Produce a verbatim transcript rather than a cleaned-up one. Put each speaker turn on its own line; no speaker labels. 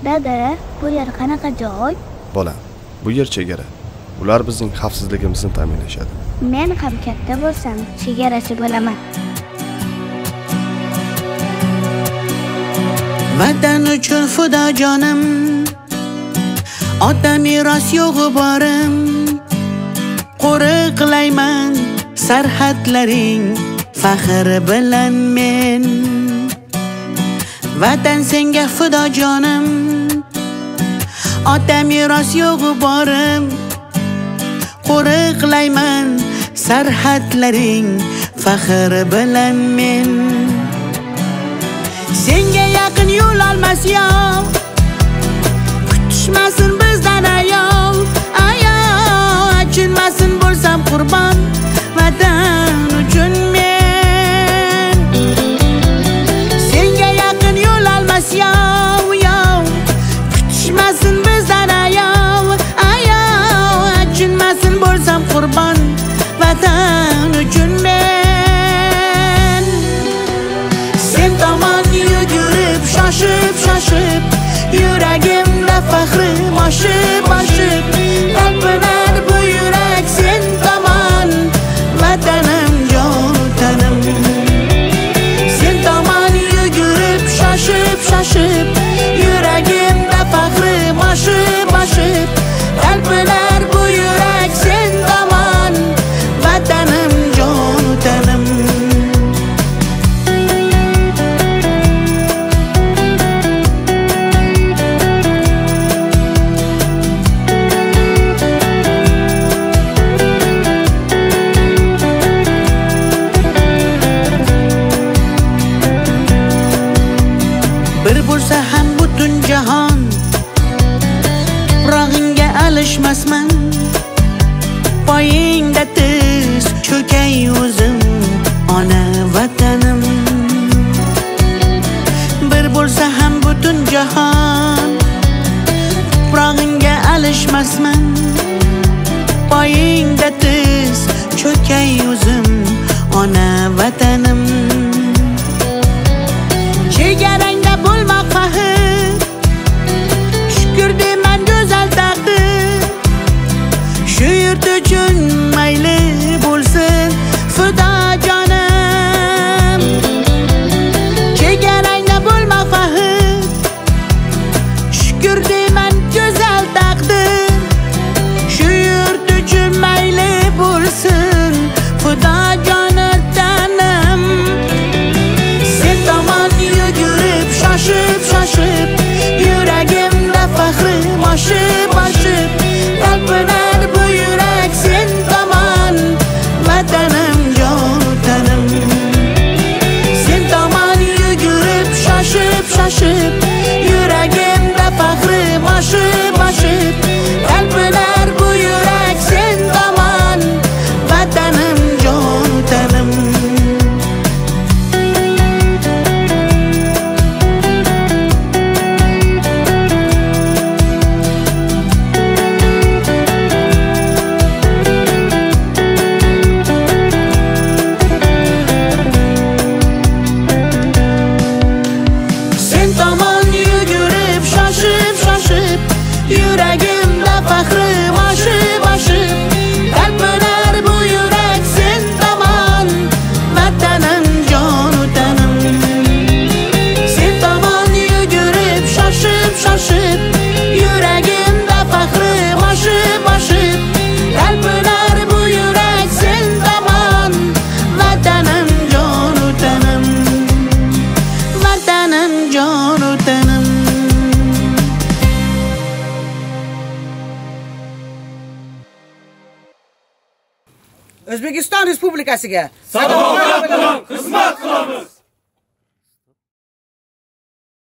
Dada, bu yer qanaqa joy?
Bolam, bu yer chegara. Ular bizning xavfsizligimizni ta'minlashadi.
Men ham katta bo'lsam, chegarachi bo'laman.
Vatan uchun fido jonim, ota meros yo'g'i borim. Qo'riqlayman sarhadlaring faxr bilan men. Vatan senga fido jonim, ota meros yo'g'i borim. Qo'riqlayman sarhadlaring faxr bilan men. Senga yaqin yo'l olmas yov, kutishmasin bizdan ayov. Ayov, achinmasin bo'lsam qurbon, vatan uchun men. Senga yaqin yo'l olmas yov, yov, kutishmasin bizdan ayov. Ayov, achinmasin bo'lsam qurbon, vatan uchun men. Sen tomon yugurib, shoshib, shoshib, yuragimda faxrim oshib, oshib, talpinar bu yurak sen tomon, vatanim jon tanim. Sen tomon yugurib, shoshib, shoshib, yuragimda faxrim oshib, oshib, talpinar bu yurak sen tomon, vatanim jon tanim. Bir bo'lsa ham butun jahon, tuprog'ingga alishmasman. Poyingda tiz cho'kay o'zim, ona vatanim. Bir bo'lsa ham butun jahon, tuprog'ingga alishmasman. Poyingda tiz cho'kay o'zim, ona vatanim. Chegarangda bo'lmoq faxr, shukr deyman go'zal taqdir. Shu yurt uchun mayli bo'lsin fido jonim. Chegarangda bo'lmoq faxr, shukr deyman go'zal taqdir. Shu yurt uchun mayli bo'lsin fido jonim. Sen tomon yugurib, shoshib, shoshib, yuragimda faxrim oshib, oshib, talpinar bu yurak sen tomon, vatanim jon tanim. Sen tomon yugurib, shoshib, shoshib, yuragimda faxrim oshib, oshib, talpinar bu yurak sen tomon, vatanim jon tanim. Sen tomon yugurib, shoshib, shoshib, yuragimda faxrim oshib, oshib, talpinar bu yurak sen tomon, vatanim jon tanim. Sen tomon yugurib, shoshib, shoshib, yuragimda faxrim oshib, oshib, talpinar bu yurak sen tomon, vatanim jon tanim. Vatanim jon tanim.
O'zbekiston Respublikasiga
sadoqat bilan xizmat qilamiz.